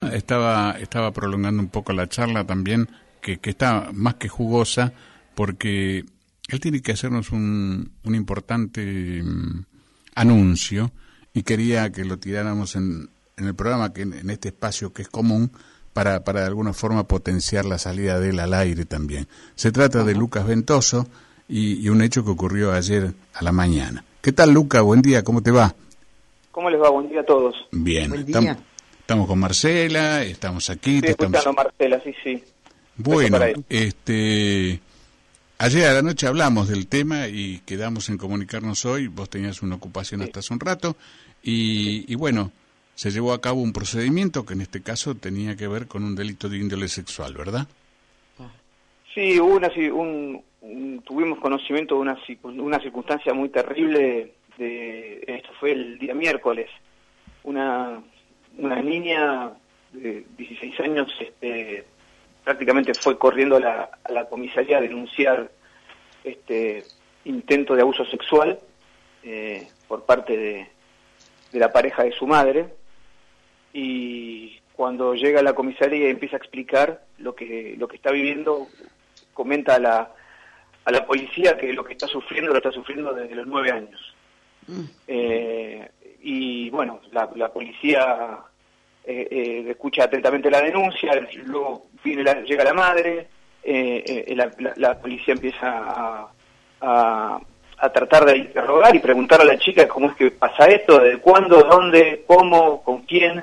estaba prolongando un poco la charla también, que está más que jugosa, porque él tiene que hacernos un importante anuncio, y quería que lo tiráramos en el programa, que en este espacio que es común, para de alguna forma potenciar la salida de él al aire también. Se trata de Lucas Ventoso y un hecho que ocurrió ayer a la mañana. ¿Qué tal, Lucas? Buen día, ¿cómo te va? ¿Cómo les va? Buen día a todos. Bien, estamos con Marcela, estamos aquí. Sí, escuchando Marcela, sí. Bueno, ayer a la noche hablamos del tema y quedamos en comunicarnos hoy. Vos tenías una ocupación hasta hace un rato y bueno, se llevó a cabo un procedimiento que en este caso tenía que ver con un delito de índole sexual, ¿verdad? Sí, tuvimos conocimiento de una circunstancia muy terrible. Esto fue el día miércoles. Una niña de 16 años prácticamente fue corriendo a la comisaría a denunciar intento de abuso sexual por parte de la pareja de su madre, y cuando llega a la comisaría y empieza a explicar lo que está viviendo, comenta a la policía que lo está sufriendo desde los 9 años. Y bueno, la policía escucha atentamente la denuncia, luego llega la madre, la policía empieza a tratar de interrogar y preguntar a la chica cómo es que pasa esto, desde cuándo, dónde, cómo, con quién.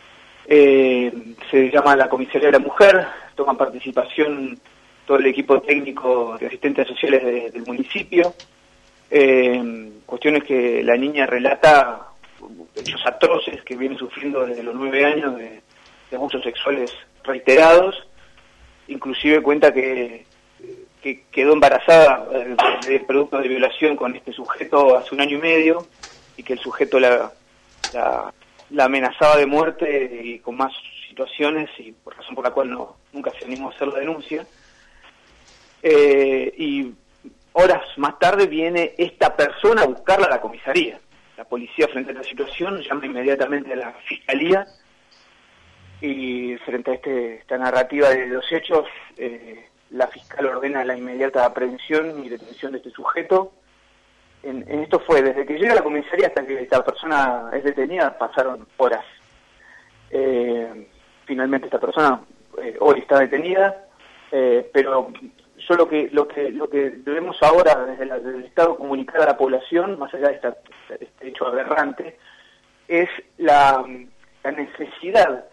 Se llama a la comisaría de la mujer, toman participación todo el equipo técnico de asistentes sociales del municipio. Cuestiones que la niña relata, hechos atroces que viene sufriendo desde los 9 años de abusos sexuales reiterados. Inclusive cuenta que quedó embarazada de producto de violación con este sujeto hace 1 año y medio, y que el sujeto la amenazaba de muerte y con más situaciones, y por razón por la cual nunca se animó a hacer la denuncia. Y horas más tarde viene esta persona a buscarla a la comisaría. La policía, frente a esta situación, llama inmediatamente a la fiscalía, y frente a esta narrativa de los hechos, la fiscal ordena la inmediata aprehensión y detención de este sujeto. En esto fue desde que llega a la comisaría hasta que esta persona es detenida, pasaron horas. Finalmente esta persona hoy está detenida, pero yo lo que debemos ahora desde el Estado comunicar a la población, más allá de este hecho aberrante, es la necesidad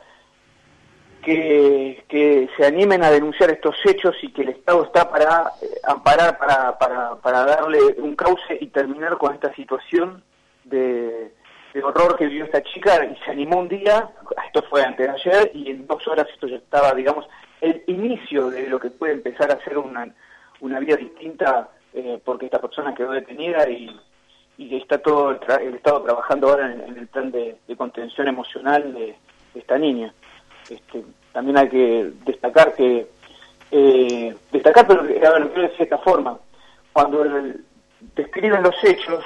que se animen a denunciar estos hechos, y que el Estado está para amparar, para darle un cauce y terminar con esta situación de horror que vivió esta chica. Y se animó un día, esto fue antes de ayer, y en 2 horas esto ya estaba, digamos, el inicio de lo que puede empezar a ser una vida distinta, porque esta persona quedó detenida y está todo el Estado trabajando ahora en el plan de contención emocional de esta niña. También hay que destacar pero lo quiero decir de esta forma: cuando describen los hechos,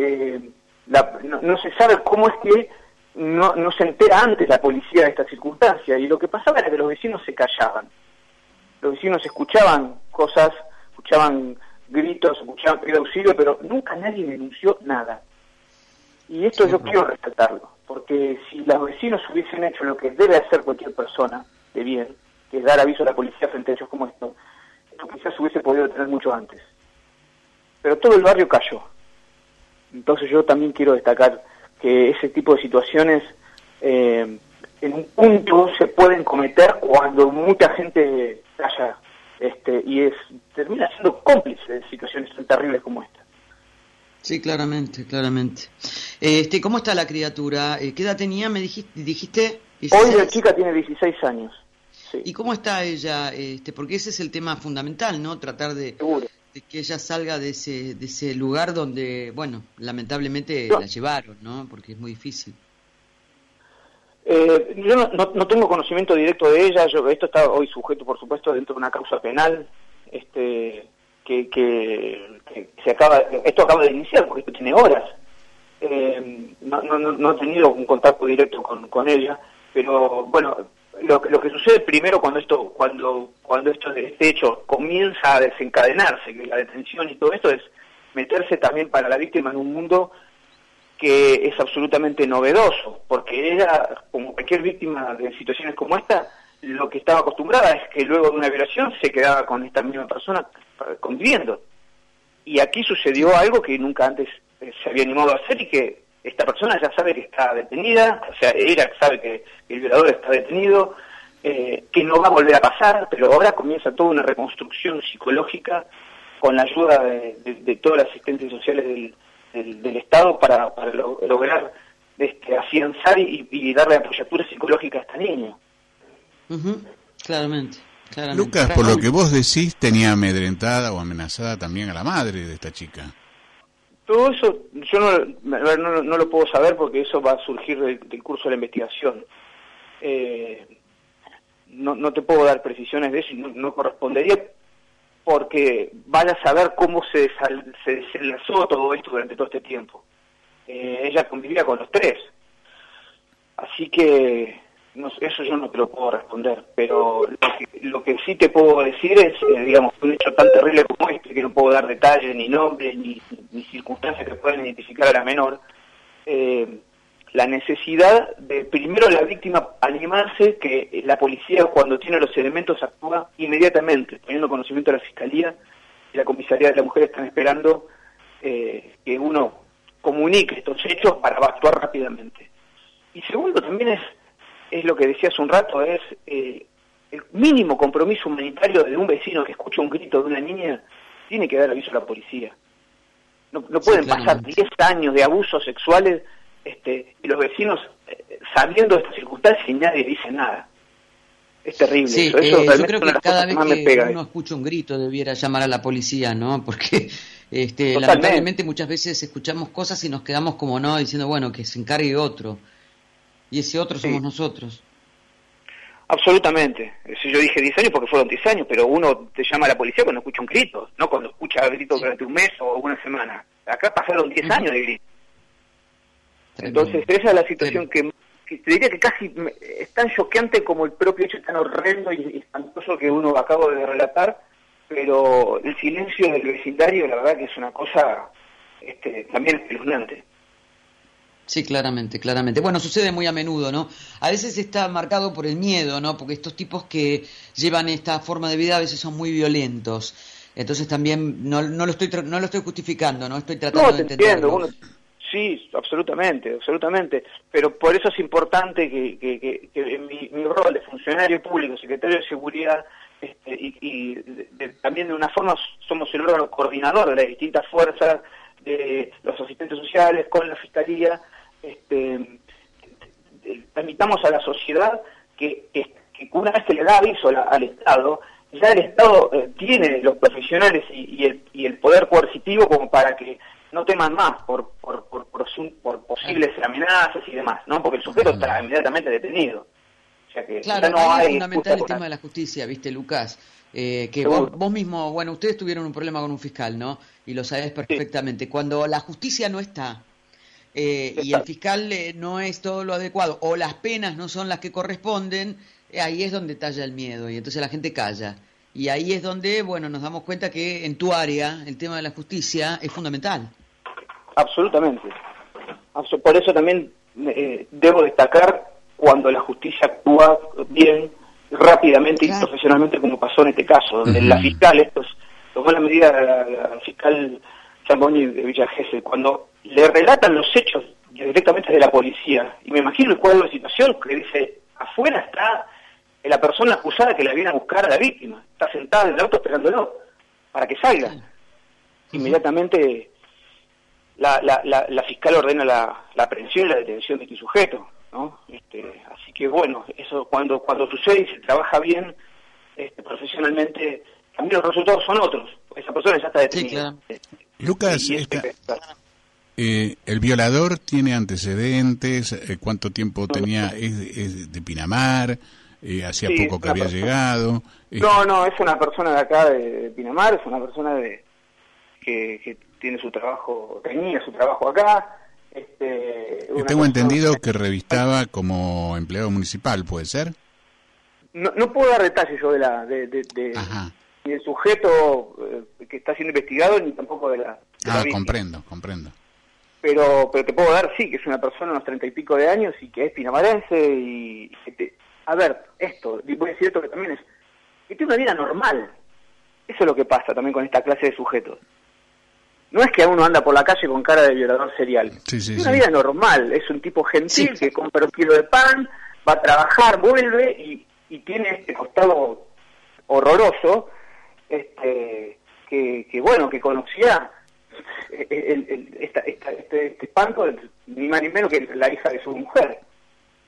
no se sabe cómo es que no se entera antes la policía de esta circunstancia, y lo que pasaba era que los vecinos se callaban. Los vecinos escuchaban cosas, escuchaban gritos, escuchaban pedido de auxilio, pero nunca nadie denunció nada. Y esto yo quiero rescatarlo, porque si los vecinos hubiesen hecho lo que debe hacer cualquier persona de bien, que es dar aviso a la policía frente a hechos como esto quizás hubiese podido detener mucho antes. Pero todo el barrio cayó. Entonces yo también quiero destacar que ese tipo de situaciones en un punto se pueden cometer cuando mucha gente calla, y termina siendo cómplice de situaciones tan terribles como esta. Sí, claramente. ¿Cómo está la criatura? ¿Qué edad tenía? Me dijiste 16. Hoy la chica tiene 16 años. Sí. ¿Y cómo está ella? Porque ese es el tema fundamental, ¿no? Tratar de que ella salga de ese lugar donde, bueno, lamentablemente la llevaron, ¿no? Porque es muy difícil. Yo no tengo conocimiento directo de ella. Esto está hoy sujeto, por supuesto, dentro de una causa penal, esto acaba de iniciar, porque esto tiene horas. No he tenido un contacto directo con ella, pero bueno, lo que sucede primero cuando este hecho comienza a desencadenarse, que la detención y todo esto, es meterse también para la víctima en un mundo que es absolutamente novedoso, porque ella, como cualquier víctima de situaciones como esta, lo que estaba acostumbrada es que luego de una violación se quedaba con esta misma persona conviviendo. Y aquí sucedió algo que nunca antes se había animado a hacer, y que esta persona ya sabe que está detenida, o sea, ella sabe que el violador está detenido, que no va a volver a pasar, pero ahora comienza toda una reconstrucción psicológica con la ayuda de todas las asistentes sociales del Estado para lograr afianzar y darle apoyatura psicológica a esta niña. Claramente. Lucas, por lo que vos decís, tenía amedrentada o amenazada también a la madre de esta chica. Todo eso yo no lo puedo saber, porque eso va a surgir del curso de la investigación. No te puedo dar precisiones de eso, y no correspondería, porque vaya a saber cómo se desenlazó todo esto durante todo este tiempo. Ella convivía con los tres, así que eso yo no te lo puedo responder, pero lo que sí te puedo decir es, digamos, un hecho tan terrible como este, que no puedo dar detalles, ni nombres, ni circunstancias que puedan identificar a la menor, la necesidad de, primero, la víctima animarse, que la policía, cuando tiene los elementos, actúa inmediatamente, teniendo conocimiento de la Fiscalía y la Comisaría de la Mujer están esperando que uno comunique estos hechos para actuar rápidamente. Y segundo, también es lo que decía hace un rato, es el mínimo compromiso humanitario de un vecino que escucha un grito de una niña, tiene que dar aviso a la policía. No pueden pasar 10 años de abusos sexuales y los vecinos sabiendo de estas circunstancias y nadie dice nada. Es terrible. Sí, eso yo creo que cada vez que uno escucha un grito debiera llamar a la policía, ¿no? Porque lamentablemente muchas veces escuchamos cosas y nos quedamos como no, diciendo, bueno, que se encargue otro. Y ese otro somos nosotros. Absolutamente. Yo dije 10 años porque fueron 10 años, pero uno te llama a la policía cuando escucha un grito, no cuando escucha gritos durante un mes o una semana. Acá pasaron 10 años de grito. Entonces esa es la situación que te diría que casi es tan choqueante como el propio hecho tan horrendo y espantoso que uno acabo de relatar, pero el silencio del vecindario, la verdad que es una cosa también espeluznante. Sí, claramente. Bueno, sucede muy a menudo, ¿no? A veces está marcado por el miedo, ¿no? Porque estos tipos que llevan esta forma de vida a veces son muy violentos. Entonces también no lo estoy justificando, ¿no? Estoy tratando de entenderlo. Sí, absolutamente. Pero por eso es importante que en mi rol de funcionario público, secretario de Seguridad, también de una forma somos el órgano coordinador de las distintas fuerzas, de los asistentes sociales con la Fiscalía, transmitamos a la sociedad que una vez que le da aviso al Estado, ya el Estado tiene los profesionales y el poder coercitivo como para que no teman más por posibles amenazas y demás, ¿no? Porque el sujeto está inmediatamente detenido. O sea que claro, no hay es fundamental el tema de la justicia, ¿viste, Lucas? Que vos mismo, bueno, ustedes tuvieron un problema con un fiscal, ¿no? Y lo sabés perfectamente. Sí. Cuando la justicia no está y el fiscal no es todo lo adecuado o las penas no son las que corresponden, ahí es donde talla el miedo y entonces la gente calla. Y ahí es donde, bueno, nos damos cuenta que en tu área el tema de la justicia es fundamental. Absolutamente. Por eso también debo destacar cuando la justicia actúa bien, rápidamente y profesionalmente, como pasó en este caso, donde la fiscal, tomó la medida la fiscal Zamboni de Villa Gesell, cuando le relatan los hechos directamente de la policía, y me imagino el cuadro de situación que dice, afuera está la persona acusada que la viene a buscar a la víctima, está sentada en el auto esperándolo para que salga. Inmediatamente la fiscal ordena la aprehensión y la detención de este sujeto, ¿no? Así que bueno, eso cuando sucede y se trabaja bien profesionalmente, también los resultados son otros. Esa persona ya está detenida. Sí, claro. Lucas, ¿el violador tiene antecedentes? ¿Cuánto tiempo tenía? ¿Es de Pinamar? ¿Hacía poco que había llegado? No, es una persona de acá de Pinamar, es una persona que tiene tenía su trabajo acá. Tengo entendido que revistaba como empleado municipal, ¿puede ser? no puedo dar detalles yo ni del sujeto que está siendo investigado, ni tampoco de la víctima. Comprendo. Pero te puedo dar, sí, que es una persona de unos 30 y pico de años y que es pinamarense y a ver, voy a decir esto que también que tiene una vida normal. Eso es lo que pasa también con esta clase de sujetos. No es que uno anda por la calle con cara de violador serial. Tiene una vida normal, es un tipo gentil que compra un kilo de pan, va a trabajar, vuelve y tiene este costado horroroso, que conocía este espanto, ni más ni menos que la hija de su mujer.